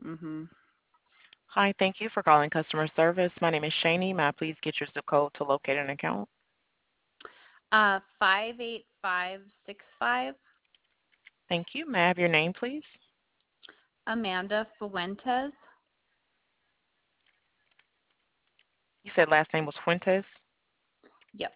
Mm-hmm. Hi, thank you for calling customer service. My name is Shani. May I please get your zip code to locate an account? 58565. Thank you. May I have your name, please? Amanda Fuentes. You said last name was Fuentes. Yep.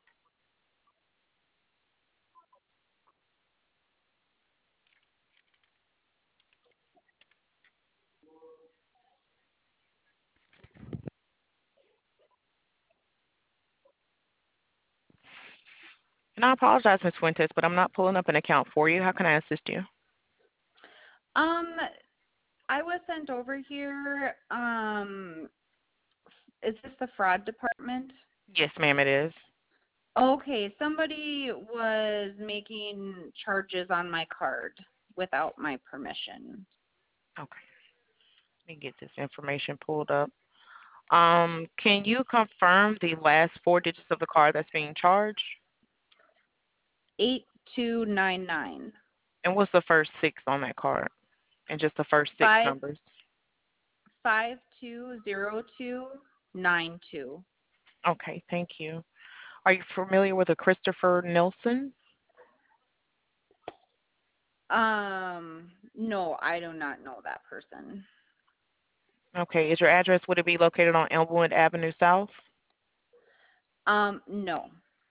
And I apologize, Ms. Fuentes, but I'm not pulling up an account for you. How can I assist you? Um, I was sent over here. Is this the fraud department? Yes, ma'am, it is. Okay, somebody was making charges on my card without my permission. Okay, let me get this information pulled up. Can you confirm the last four digits of the card that's being charged? 8299. And what's the first six on that card? And just the first six Five numbers. 520292. Okay, thank you. Are you familiar with a Christopher Nilsson? No, I do not know that person. Okay, is your address, would it be located on Elmwood Avenue South? No.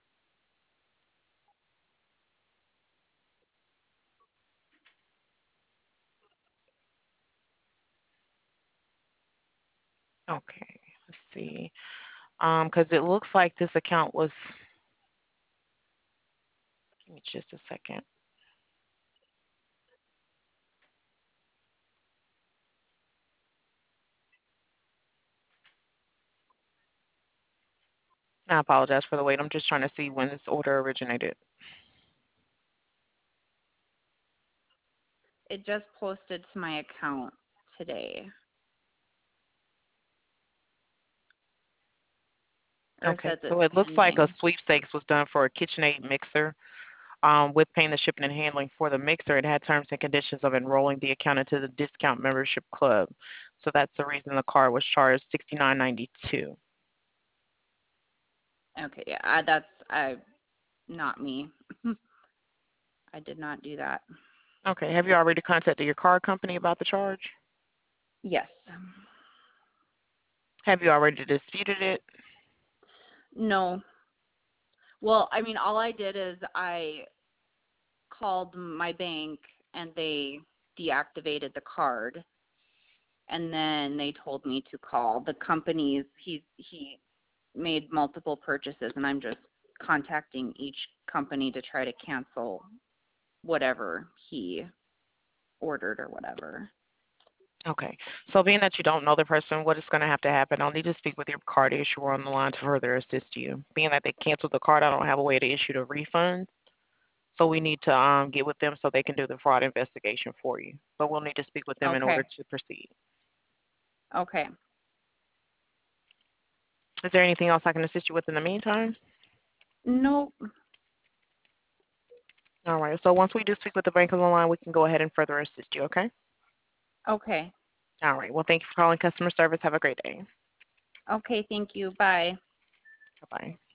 Okay, let's see. Because it looks like this account was, give me just a second. I apologize for the wait. I'm just trying to see when this order originated. It just posted to my account today. Or it Okay, says it's so it looks like a pending. sweepstakes was done for a KitchenAid mixer. With paying the shipping and handling for the mixer, it had terms and conditions of enrolling the account into the discount membership club. So that's the reason the card was charged $69.92. Okay, yeah, that's not me. I did not do that. Okay, have you already contacted your card company about the charge? Yes. Have you already disputed it? No. Well, I mean, all I did is I called my bank and they deactivated the card, and then they told me to call the companies. He made multiple purchases, and I'm just contacting each company to try to cancel whatever he ordered or whatever. Okay. So being that you don't know the person, what is going to have to happen, I'll need to speak with your card issuer on the line to further assist you. Being that they canceled the card, I don't have a way to issue the refund. So we need to get with them so they can do the fraud investigation for you. But we'll need to speak with them in Okay. order to proceed. Okay. Is there anything else I can assist you with in the meantime? Nope. All right. So once we do speak with the bank on the line, we can go ahead and further assist you, okay? Okay. All right. Well, thank you for calling customer service. Have a great day. Okay, thank you. Bye. Bye-bye.